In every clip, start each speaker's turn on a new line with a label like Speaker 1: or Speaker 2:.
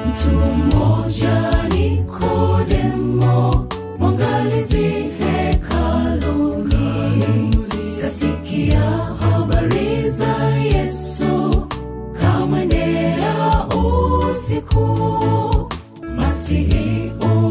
Speaker 1: Mtu mmoja Nikodemo, mwangalizi hekaluni, kasikia habari za Yesu, kamwendea usiku. Masihi,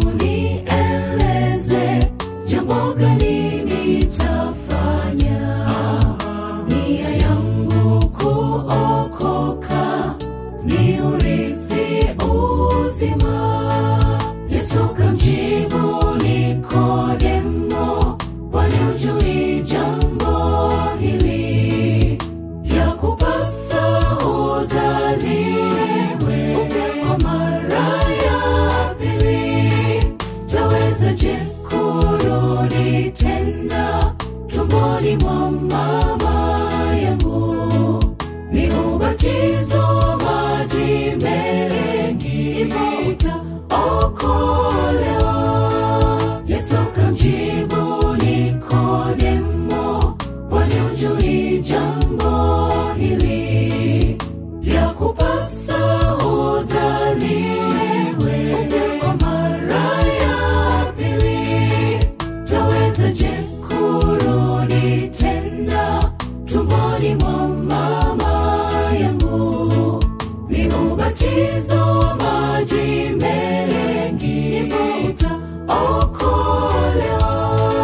Speaker 1: unieleze jambo gani nitafanya, nia yangu kuokoka, ni urithi uzima. Yesu kamjibu Nikodemo, kwani hujui jambo hili, yakupasa uzaliwe upya mara ya pili. Tawezaje kurudi tena tumboni mwa mama yangu? Ni ubatizo maji mengi, ipo utaokolewa. Yesu kamjibu Nikodemo, kwani hujui jambo hili, yakupasa uzaliwe upya mara ya pili. Tawezaje kurudi tena tumboni mwa mama yangu? Ni ubatizo maji mengi, ipo utaokolewa.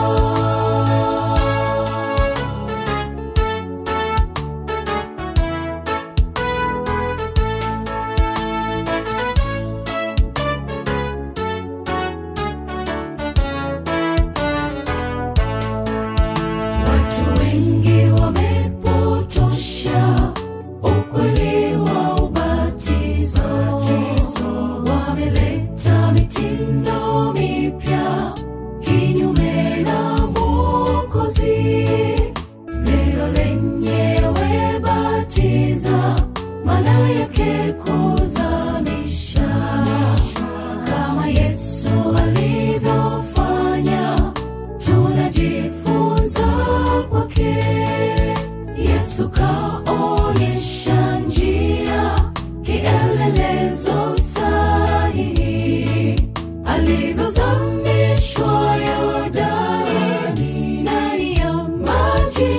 Speaker 1: Watu wengi wamepotosha ukweli wa ubatizo, wameleta mitindo mipya kinyume na Mwokozi. Neno lenyewe batiza, maana yake kuzamisha, kama Yesu alivyofanya, tunajifunza kwake. Yesu kaonyesha njia, kielelezo sahihi, alivyozamishwa Yordani ndani ya maji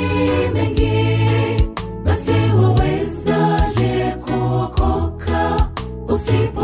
Speaker 1: mengi. Basi wawezaje kuokoka usipo